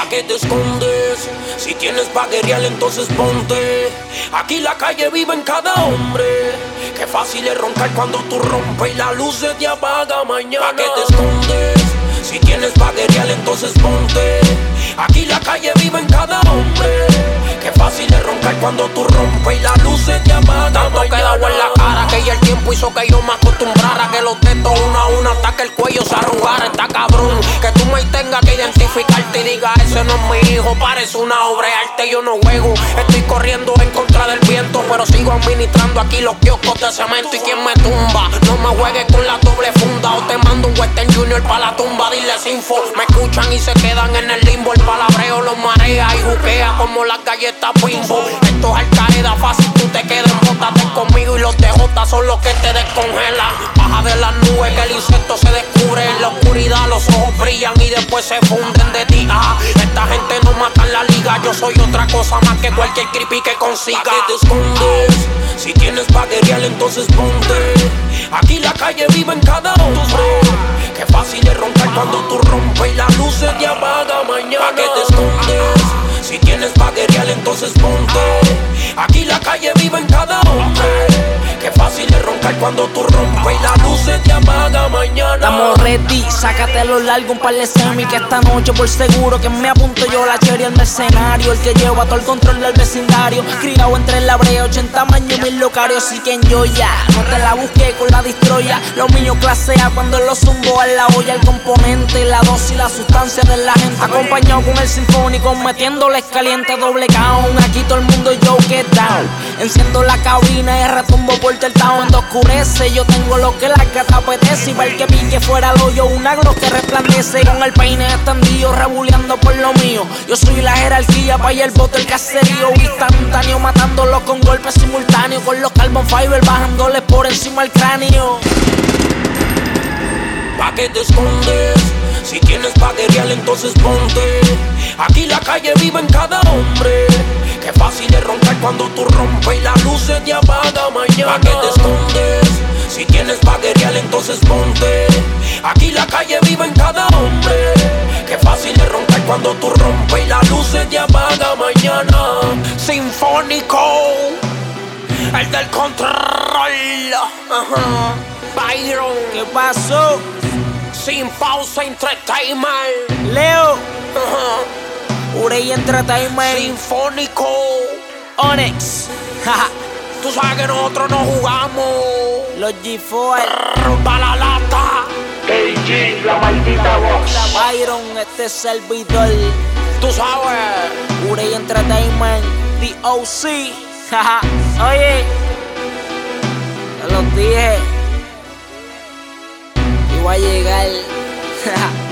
¿Pa' qué te escondes? Si tienes pa' guerrear, entonces ponte. Aquí la calle vive en cada hombre. Qué fácil es roncar cuando tú rompes y la luz se te apaga mañana. ¿Pa' qué te escondes? Si tienes pa' guerrear, entonces ponte. Aquí la calle vive en cada hombre. Qué fácil es roncar cuando tú rompes y la luz se te apaga. Tanto quedado en la cara que ya el tiempo hizo que yo me acostumbrara. Que los dedos uno a uno hasta que el cuello se arrugara. Está cabrón que tú me tengas que identificarte y diga ese no es mi hijo, parece una obra de arte. Yo no juego, estoy corriendo en contra del viento, pero sigo administrando aquí los kioscos de cemento. Y quien me tumba, no me juegues con la doble funda, o te mando un Western Junior pa' la tumba. Diles info, me escuchan y se quedan en el limbo. El palabreo los marea y juquea como las galletas Bimbo. Esto es Al-Qaeda, fácil tú te quedas en botas. Ten conmigo y los DJ son los que te descongelan. Baja de las nubes que el insecto se descubre en la oscuridad, los ojos brillan y después se funden de ti. Esta gente no mata en la liga, yo soy otra cosa más que cualquier creepy que consiga. ¿Pa' qué te escondes? Si tienes pa' guerrear, entonces ponte. Aquí la calle vive en cada hombre. Qué fácil es roncar cuando tú rompes y la luz se te apaga mañana. ¿Pa' qué te escondes? Si tienes pa' guerrear, entonces ponte. Aquí la calle vive en cada hombre. Qué fácil es roncar cuando tú rompes y la luz se te apaga mañana. Estamos ready, sácatelo largo, un par de semi. Que esta noche por seguro que me apunto yo la cherry, el mercenario. El que lleva todo el control del vecindario. Criado entre la brea, 80 años, mil locarios. Así que yo ya, no te la busqué con la distroya. Lo mío clase A cuando lo zumbo a la olla. El componente, la dosis, la sustancia de la gente. Acompañado con el sinfónico, metiéndoles caliente doble count. Aquí todo el mundo yo get down. Enciendo la cabina y retumbo por el town. Cuando oscurece yo tengo lo que la gata apetece. Y para el que pique fuera el hoyo, una glow que resplandece. Con el peine extendido, rebuleando por lo mío. Yo soy la jerarquía, pa' y el voto el caserío. Instantáneo, matándolos con golpes simultáneos. Con los carbon fiber bajándoles por encima el cráneo. ¿Pa' qué te escondes? Si tienes pa' guerrear, entonces ponte. Aquí la calle vive en cada hombre. Qué fácil es roncar cuando tú rompes y la luz se te apaga mañana. ¿Pa' qué te escondes? Si tienes pa' guerrear, entonces ponte. Aquí la calle vive en cada hombre. Qué fácil es roncar cuando tú rompes y la luz se te apaga mañana. Sinfónico, el del control. Byron, ¿Qué pasó? Sin Pausa Entertainment. Leo, Urey Entertainment, Sinfónico, Onyx, jaja, tú sabes que nosotros no jugamos. los G4, Balalata, KG, la maldita voz. Byron, este servidor, tú sabes. Urey Entertainment, The OC, jaja. Oye, te los dije, iba a llegar, jaja.